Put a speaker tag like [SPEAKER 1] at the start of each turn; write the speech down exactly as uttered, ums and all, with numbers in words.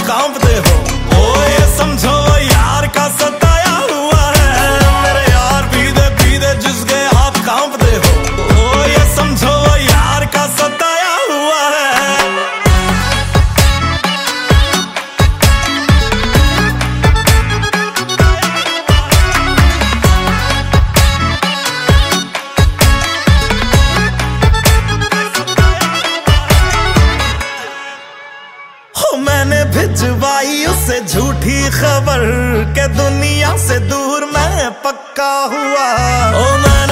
[SPEAKER 1] कांपते हो। ओ ये समझो यार का सताया हुआ है, मेरे यार पीते पीते जिसके हाथ कांपते हो। ओ ये समझो यार का सताया हुआ है। मैंने भिजवाई उसे झूठी खबर के दुनिया से दूर मैं पक्का हुआ। ओ मैं